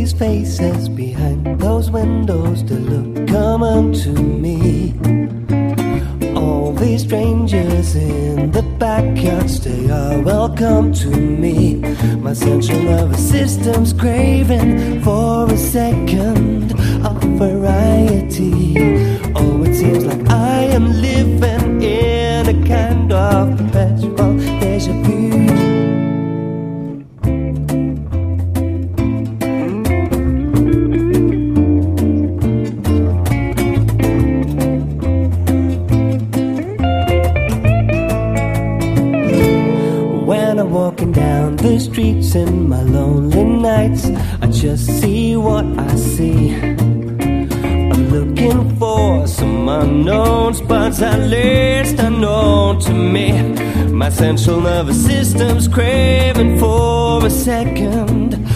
these faces behind those windows that look common to me. All these strangers in the backyards, they are welcome to me. My central nervous system's craving for a second of variety. Oh, it seems like I am living in a kind of perpetual deja vu. When I'm walking down the streets in my lonely nights, I just see what I see. I'm looking for some unknown spots, at least unknown to me. My central nervous system's craving for a second